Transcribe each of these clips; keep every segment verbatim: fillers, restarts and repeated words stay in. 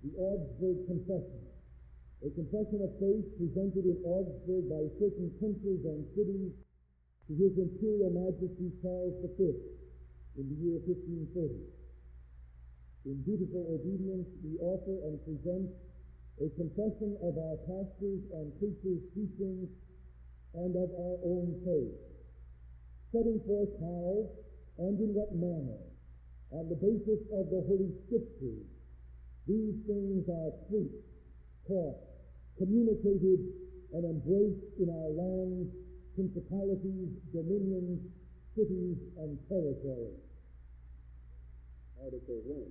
the Augsburg Confession, a confession of faith presented in Augsburg by certain princes and cities to His Imperial Majesty Charles the Fifth in the year fifteen thirty. In dutiful obedience, we offer and present a confession of our pastors' and preachers' teachings and of our own faith, setting forth how and in what manner, on the basis of the Holy Scriptures, these things are preached, taught, communicated, and embraced in our lands, principalities, dominions, cities, and territories. Article one.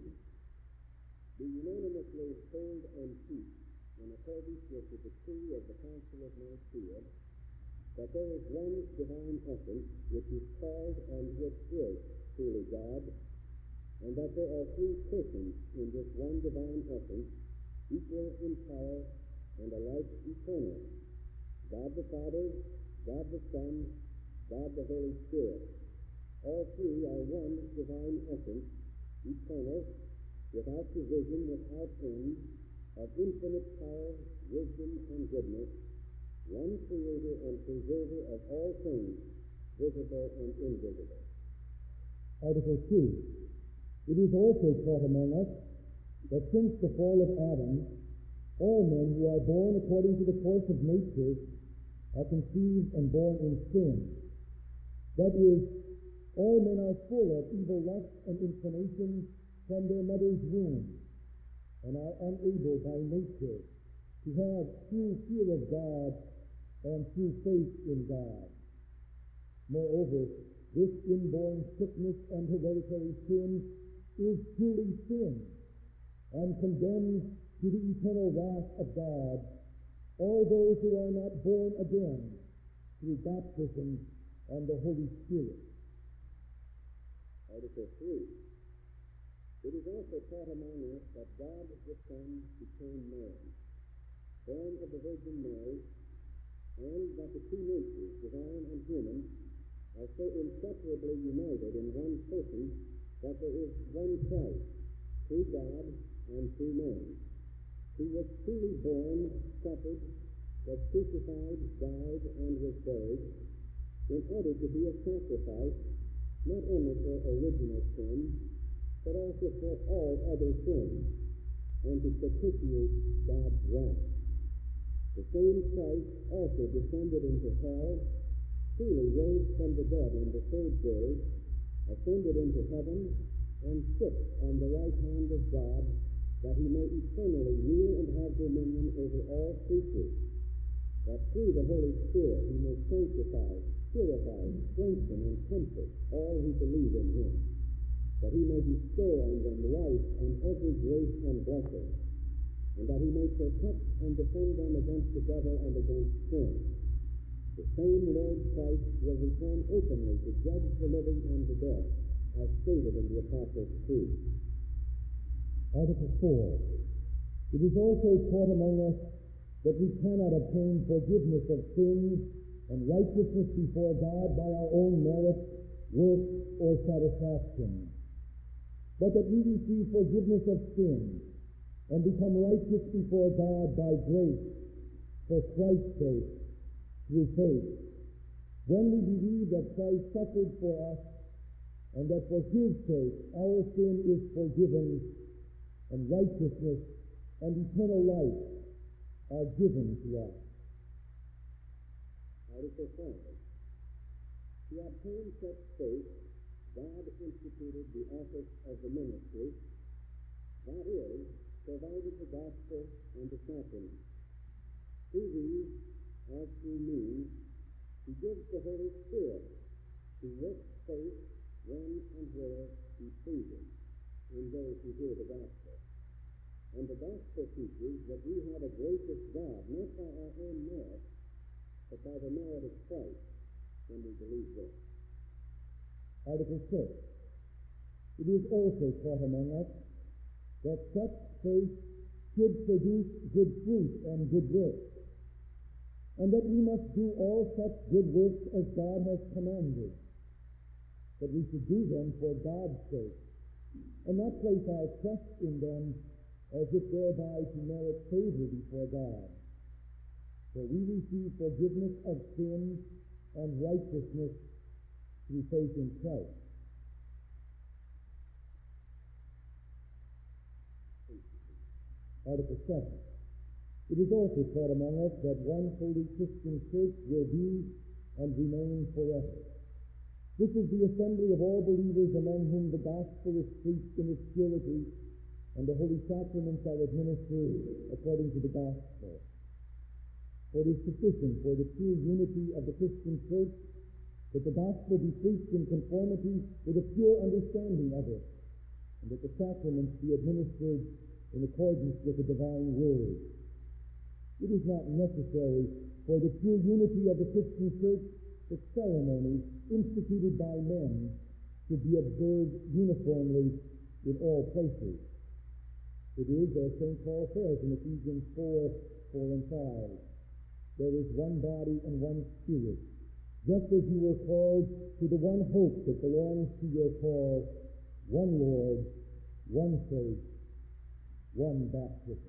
Do unanimously hold and teach, in accordance with the decree of the Council of Nicaea, that there is one divine essence which is called and which is truly God, and that there are three persons in this one divine essence, equal in power and alike eternal: God the Father, God the Son, God the Holy Spirit. All three are one divine essence, eternal, without division, without end, of infinite power, wisdom, and goodness, one creator and preserver of all things, visible and invisible. Article two. It is also taught among us that since the fall of Adam, all men who are born according to the course of nature are conceived and born in sin. That is, all men are full of evil lusts and inclinations from their mother's womb, and are unable by nature to have true fear of God and true faith in God. Moreover, this inborn sickness and hereditary sin is truly sin, and condemns to the eternal wrath of God all those who are not born again through baptism and the Holy Spirit. Article three. It is also taught among us that God the Son became man, born of the Virgin Mary, and that the two natures, divine and human, are so inseparably united in one person that there is one Christ, true God and true man, who was truly born, suffered, was crucified, died, and was buried, in order to be a sacrifice, not only for original sin, but also for all other sins, and to propitiate God's wrath. The same Christ also descended into hell, truly rose from the dead on the third day, ascended into heaven, and sits on the right hand of God, that he may eternally rule and have dominion over all creatures, that through the Holy Spirit he may sanctify, purify, strengthen, and comfort all who believe in him, that he may bestow on them life and every grace and blessing, and that he may protect and defend them against the devil and against sin. The same Lord Christ will return openly to judge the living and the dead, as stated in the Apostles' Creed. Article four. It is also taught among us that we cannot obtain forgiveness of sins and righteousness before God by our own merit, work, or satisfaction, but that we receive forgiveness of sins and become righteous before God by grace, for Christ's sake, through faith, when we believe that Christ suffered for us, and that for his sake our sin is forgiven, and righteousness and eternal life are given to us. Article five. To obtain such faith, God instituted the office of the ministry, that is, provided the gospel and the sacrament. Through these, as through means, he gives the Holy Spirit to work faith when and where he pleases in those who hear the gospel. And the gospel teaches that we have a gracious God, not by our own merit, but by the merit of Christ, when we believe this. Article six. It is also taught among us that such faith should produce good fruit and good works, and that we must do all such good works as God has commanded, that we should do them for God's sake, and not place our trust in them as if thereby to merit favor before God. For we receive forgiveness of sins and righteousness through faith in Christ. Article seven. It is also taught among us that one holy Christian church will be and remain forever. This is the assembly of all believers among whom the gospel is preached in its purity, and the holy sacraments are administered according to the gospel. For it is sufficient for the true unity of the Christian church that the gospel be preached in conformity with a pure understanding of it, and that the sacraments be administered in accordance with the divine word. It is not necessary for the true unity of the Christian church that ceremonies instituted by men should be observed uniformly in all places. It is, as Saint Paul says in Ephesians four, four and five, there is one body and one Spirit, just as you were called to the one hope that belongs to your call, one Lord, one faith, one baptism.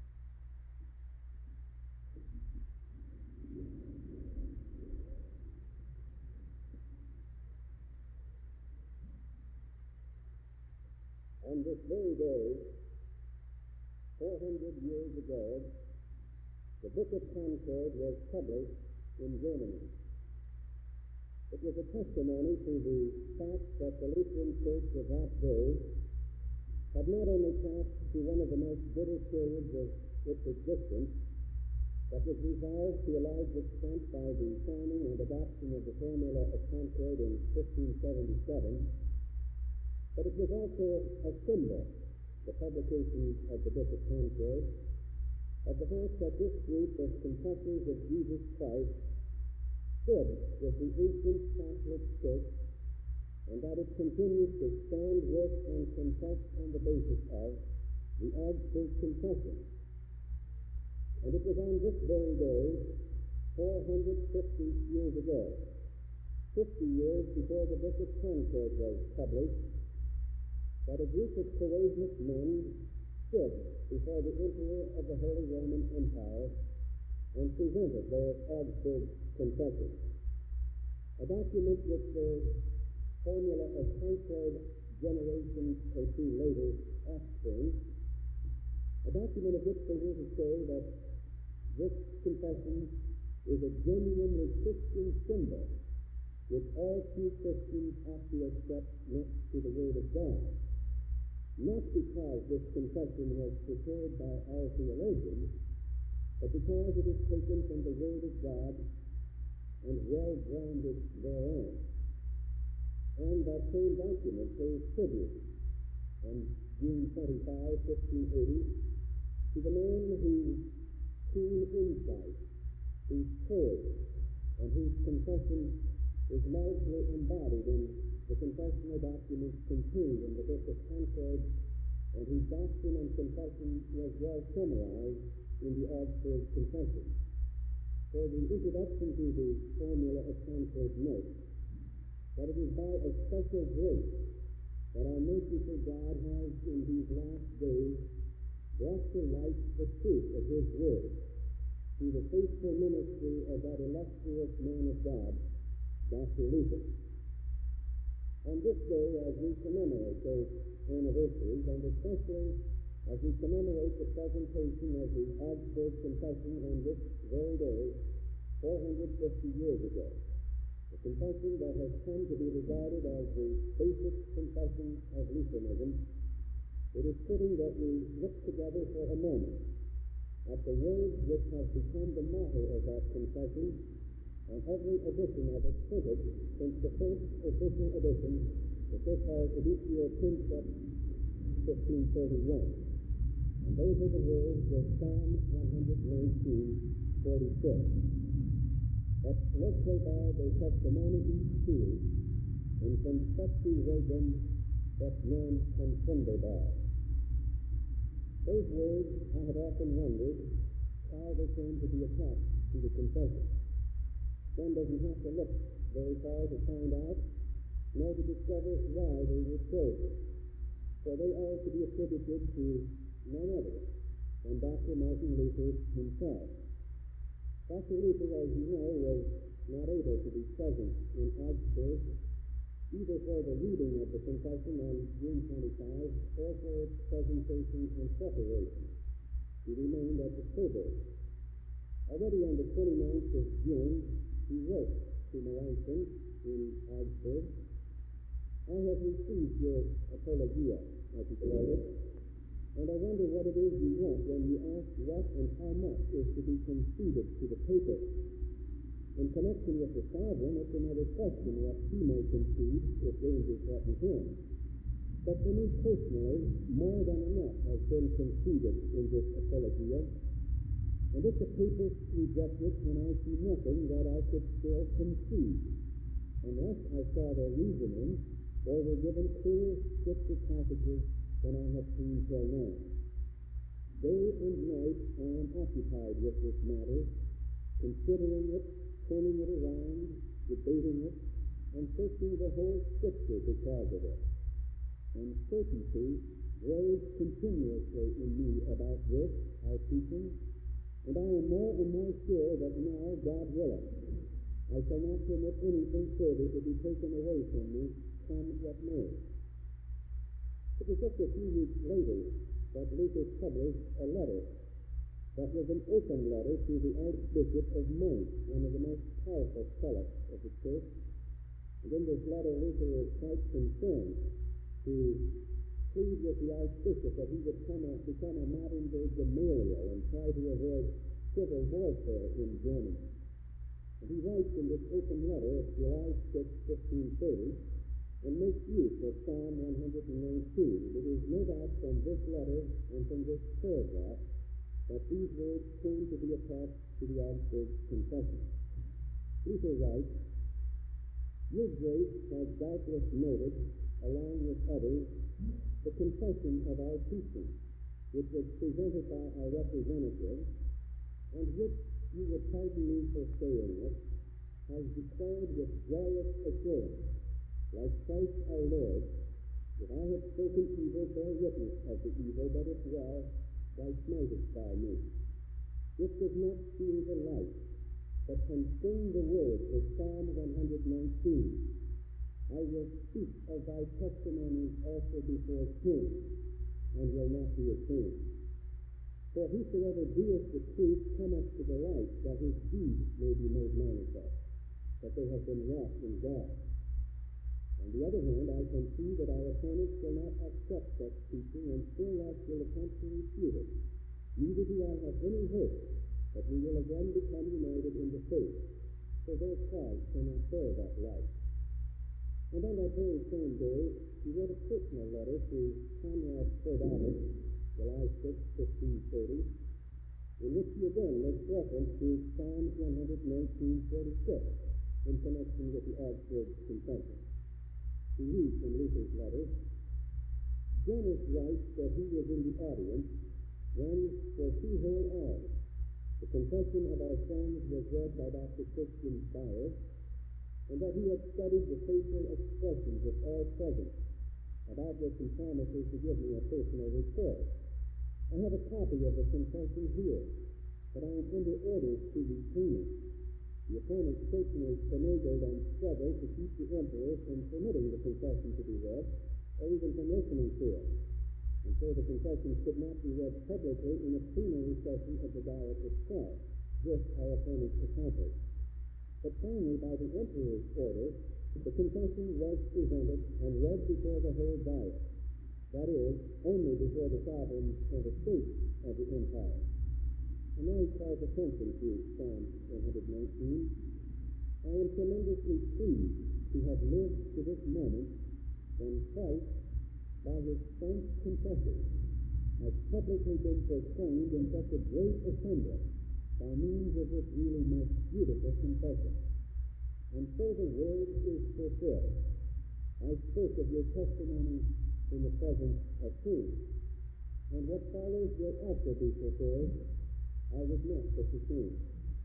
On this very day, four hundred years ago, the Book of Concord was published in Germany. It was a testimony to the fact that the Lutheran Church of that day had not only passed through one of the most bitter periods of its existence, but was resolved to a large extent by the signing and adoption of the Formula of Concord in fifteen seventy-seven, but it was also a symbol, the publication of the Book of Concord, of the fact that this group of confessors of Jesus Christ stood with the ancient Catholic Church, and that it continues to stand with and confess on the basis of the Augsburg Confession. And it was on this very day, four hundred fifty years ago, fifty years before the Book of Concord was published, that a group of courageous men stood before the Emperor of the Holy Roman Empire and presented their Augsburg Confession, a document which the Formula of Concord generations or two later offspring, a document of which they were to say that this confession is a genuinely Christian symbol which all true Christians ought to accept next to the Word of God. Not because this confession was prepared by our theologians, but because it is taken from the Word of God and well grounded thereon. And that same document pays tribute on June twenty-fifth, fifteen eighty, to the man whose keen insight, whose courage, and whose confession is largely embodied in the confessional documents contained in the Book of Concord, and whose doctrine and confession was well summarized in the Augsburg Confession. For the introduction to the Formula of Concord notes that it is by a special grace that our merciful God has in these last days brought to light the truth of His Word through the faithful ministry of that illustrious man of God, Doctor Luther. On this day, as we commemorate those anniversaries, and especially as we commemorate the presentation of the Augsburg Confession on this very day, four hundred fifty years ago, the confession that has come to be regarded as the basic confession of Lutheranism, it is fitting that we look together for a moment at the words which have become the motto of that confession, and every edition of it printed since the first official edition, the so-called Editio Princeps fifteen thirty-one. And those are the words of Psalm one nineteen, forty-six. Et recordar de testimoniis tuis, in concepti regum, et non confundebar. Those words, I have often wondered how they came to be attached to the confession. One doesn't have to look very far to find out, nor to discover why they were chosen, for they are to be attributed to none other Doctor Martin Luther himself. Doctor Luther, as you know, was not able to be present in Augsburg either for the reading of the confession on June twenty-fifth or for its presentation and preparation. He remained at the Coburg. Already on the twenty-ninth of June, he wrote to Melanchthon in Augsburg, "I have received your apologia," as he called it, "and I wonder what it is you want when you ask what and how much is to be conceded to the papist. In connection with the sovereign, it's another question what he may concede if danger threatens him. But for me personally, more than enough has been conceded in this apologia, and if the papists reject it, then I see nothing that I could still concede, unless I saw their reasoning or were given clear scripture passages than I have seen till now. Day and night I am occupied with this matter, considering it, turning it around, debating it, and searching the whole Scripture because of it. Uncertainty grows continuously in me about this, our teaching, and I am more and more sure that now, God willing, I shall not permit anything further to be taken away from me, come what may." It was just a few weeks later that Luther published a letter that was an open letter to the Archbishop of Mainz, one of the most powerful prelates of the church. And in this letter, Luther was quite concerned to plead with the Archbishop that he would come a, become a modern-day Gamaliel and try to avoid civil warfare in Germany. And he writes in this open letter of July sixth, fifteen thirty, and makes use of Psalm one nineteen. It is no doubt from this letter and from this paragraph that these words came to be attached to the Augsburg Confession. Luther writes, "Your grace has doubtless noted, along with others, the confession of our teaching, which was presented by our representative, and which, you would pardon me for saying it, has declared with joyous assurance, like Christ our Lord, if I have spoken evil, bear witness of the evil, but if well, why smitest thou me? This does not fear the light, but can sing the word of Psalm one nineteen. I will speak of thy testimonies also before kings, and will not be ashamed. For whosoever doeth the truth cometh to the light, that his deeds may be made manifest, that they have been wrought in God. On the other hand, I can see that our opponents will not accept such teaching, and still less will attempt to refute it. Neither do I have any hope that we will again become united in the faith, for their cause cannot bear that light." And on that very same day, he wrote a personal letter to Conrad Cordatus, July sixth, fifteen thirty, in which he again makes reference to Psalm one nineteen forty-six in connection with the Augsburg Confession. We read from Luther's letter, "Jonas writes that he was in the audience when, for two whole hours, the confession of our sins was read by Doctor Christian Bauer, and that he had studied the facial expressions of all present, about which he promises to give me a personal report. I have a copy of the confession here, but I am under orders to retain it. The opponents certainly finagled and struggled to keep the emperor from permitting the confession to be read, or even from listening to it, and so the confession could not be read publicly in a plenary session of the Diet itself. This our opponents accomplished. But finally, by the emperor's order, the confession was presented and read before the whole Diet, that is, only before the sovereigns and estates of the empire. And now he calls attention to Psalm one nineteen. "I am tremendously pleased to have lived to this moment when Christ, by his frank confession, has publicly been proclaimed in such a great assembly by means of this really most beautiful confession. And so the word is fulfilled. I spoke of your testimony in the presence of kings, and what follows will also be fulfilled. I was not put to shame.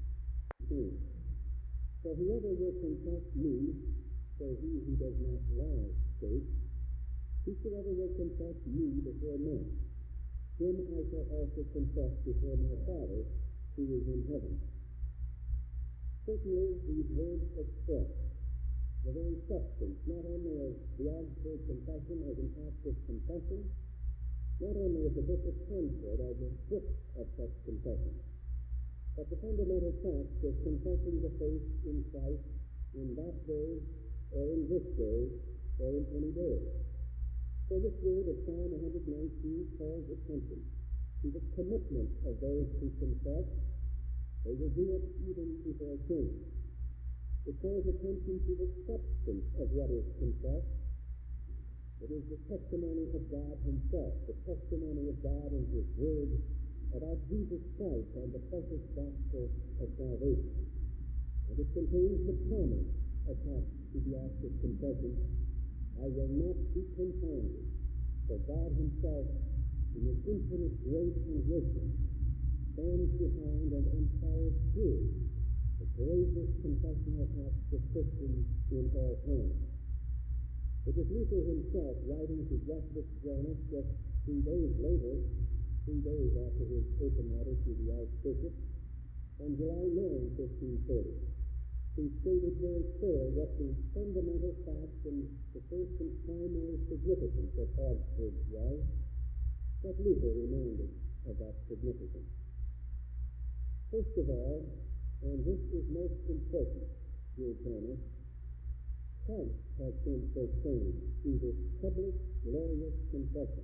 For whoever will confess me, so he who does not lie states, whosoever will confess me before men, him I shall also confess before my Father who is in heaven. Certainly these words express the very substance, not only of the Augsburg Confession as an act of confession, not only of the Book of Concord as a book of such confession, but the fundamental fact of confessing the faith in Christ in that day, or in this day, or in any day. So this word of Psalm one nineteen calls attention to the commitment of those who confess. They will do it even before king. It calls attention to the substance of what is confessed. It is the testimony of God himself, the testimony of God in his word about Jesus Christ and the precious gospel of salvation. And it contains the promise attached to the act of confession: I will not be confounded, for God himself, in his infinite grace and wisdom, stands behind and empowers through the courageous confessional acts of Christians in all times. It is Luther himself writing to Justus Jonas just three days later, three days after his open letter to the Archbishop, on July ninth, fifteen thirty. He stated very clearly what the fundamental facts and the first and primary significance of Augsburg was, that Luther reminded of that significance. First of all, and this is most important, dear Jonas, Christ has been proclaimed through this public, glorious confession,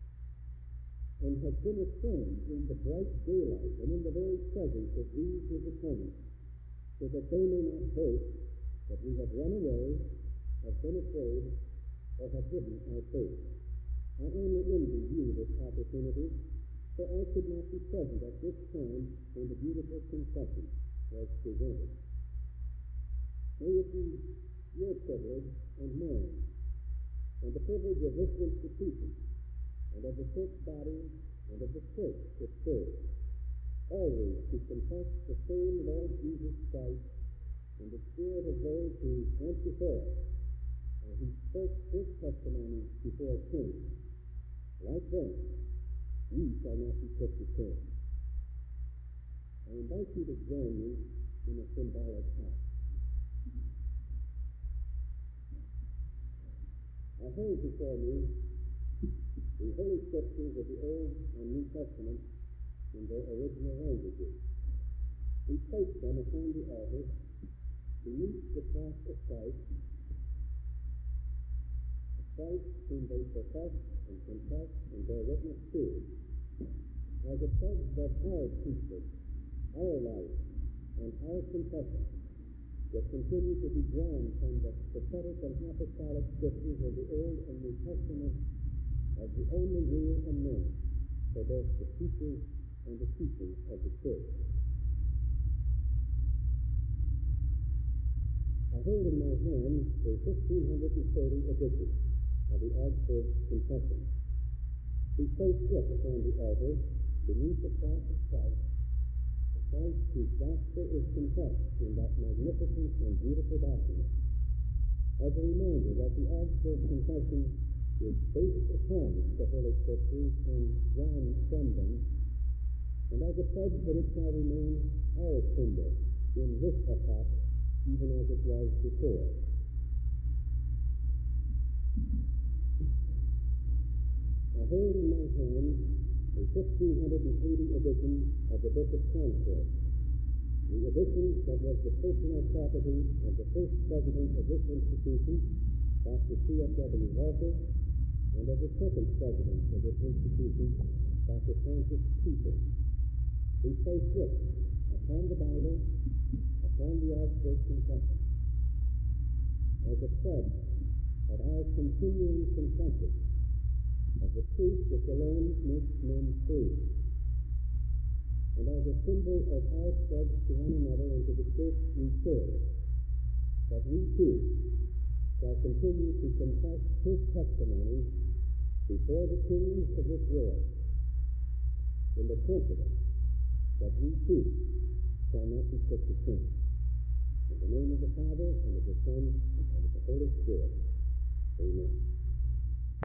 and has been affirmed in the bright daylight and in the very presence of these his opponents, so that they may not boast that we have run away, have been afraid, or have hidden our faith. I only envy you this opportunity, for I could not be present at this time when the beautiful confession was presented. May it be your privilege and mine, and the privilege of this institution, and of the church body, and of the church it serves, always to confess the same Lord Jesus Christ in the spirit of those who went before us, and who spoke his testimony before kings. Like them, we shall not be put to shame. I invite you to join me in a symbolic act. I hold before me the Holy Scriptures of the Old and New Testament in their original languages. We place them upon the altar beneath the cross of Christ, the Christ whom they profess and confess and bear witness to, as a pledge that our priesthood, our life, and our confession will continue to be drawn from the prophetic and apostolic scriptures of the Old and New Testament as the only rule and norm for both the teachers and the teaching of the church. I hold in my hand a fifteen thirty edition of the Augsburg Confession. We place it upon the altar beneath the cross of Christ, the Christ whose gospel is confessed in that magnificent and beautiful document, as a reminder that the Augsburg Confession is based upon the Holy Scriptures and drawn from them, and as a pledge that it shall remain our symbol in this epoch, even as it was before. I hold in my hand a fifteen eighty edition of the Book of Concord, the edition that was the personal property of the first president of this institution, Doctor C F W Walker, and of the second president of this institution, Doctor Francis Peter. We place it upon the Bible, upon the Augsburg Confession, as a pledge of our continuing confession of the truth which alone makes men free, and as a symbol of our pledge to one another and to the church we serve, that we too shall continue to confess his testimony before the kings of this world, in the confidence that we too shall not be put to shame. In the name of the Father, and of the Son, and of the Holy Spirit. Amen.